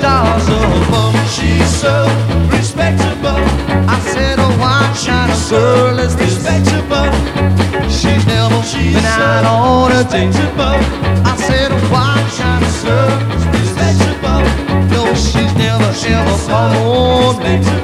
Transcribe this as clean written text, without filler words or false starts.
stars above. She's so respectable. I said, oh, what kind of girl is this? Respectable. She's never been out on a date. I said, oh, what kind of girl is this? Respectable. No, she's never ever come on me.